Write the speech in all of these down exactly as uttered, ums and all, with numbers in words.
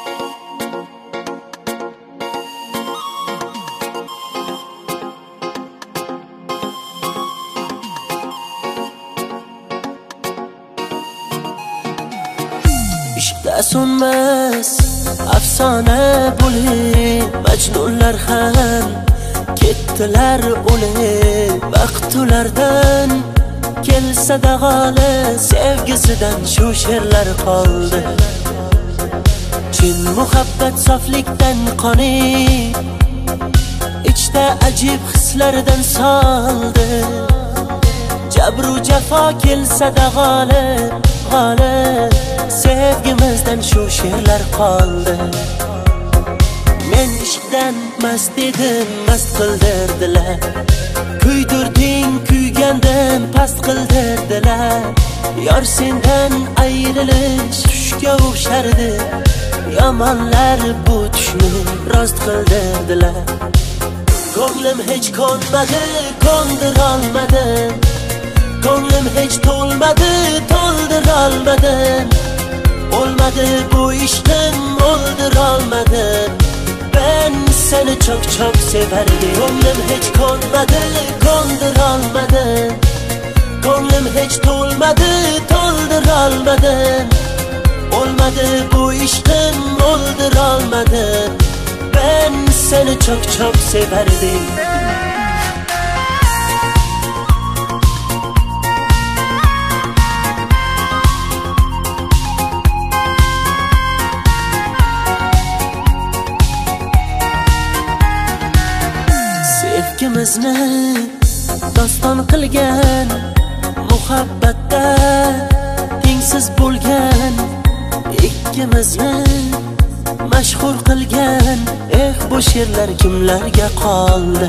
ishqda so'nmas afsona bo'lib majnunlar ham ketdilar o'lib. Vaqt ulardan kelsa dag'ali, sevgisidan shu she'rlar qoldi. Chin muhabbat soflikdan qonib, ichda ajib hislardan soldi. Jabru jafo kelsa dag'ali, g'olib, sevgimizdan shu she'rlar qoldi. Men ishqdan mast edim, mast qildirdilar. Kuydirding, kuygandan past qildirdilar. Yor sendan ayrilish tushga o'xshardi. Yomonlar bu tushni rost qildirdilar. Ko'nglim hech ko'nmadi, ko'ndirolmadim. Ko'nglim hech to'lmadi, to'ldirolmadim. Olmadı bu ishqim, o'ldirolmadim. Ben seni çok çok severdim. Ko'nglim hech ko'nmadi, ko'ndirolmadim. Ko'nglim hech to'lmadi, to'ldirolmadim. Olmadı bu ishqim, o'ldirolmadim. Ben seni çok çok severdim. Sevgimizni doston qilgan, muhabbatda tengsiz bo'lgan, ikkimizni mashhur qilgan. Eh, bu she'rlar kimlarga qoldi?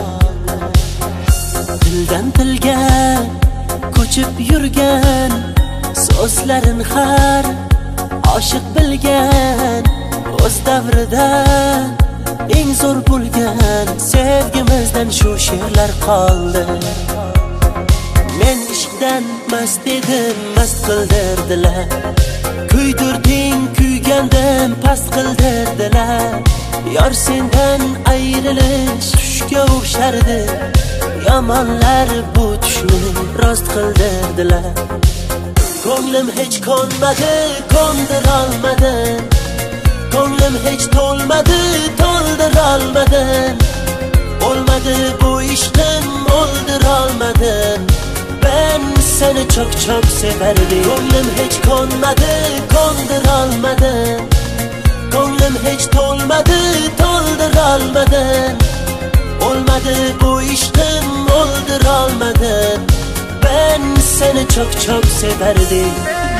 Dildan tilga ko'chib yurgan, so'zlarin har oshiq bilgan. O'z davrida eng zo'r bo'lgan sevgimizdan shu she'rlar qoldi. Men ishqdan mast edim, mast qildirdilar. Kuydirding, kuygandan past qildirdilar. Yor sendan ayrilish tushga o'xshardi. Yomonlar bu tushni rost qildirdilar. Ko'nglim hech ko'nmadi, ko'ndirolmadim. Ko'nglim hech to'lmadi, to'ldirolmadim. Olmadı bu ishqim, o'ldirolmadim. Ben seni çok çok severdim. Ko'nglim hech ko'nmadi, ko'ndirolmadim. Ko'nglim hech to'lmadi, to'ldirolmadim. Olmadı bu ishqim, o'ldirolmadim. Ben seni çok çok severdim.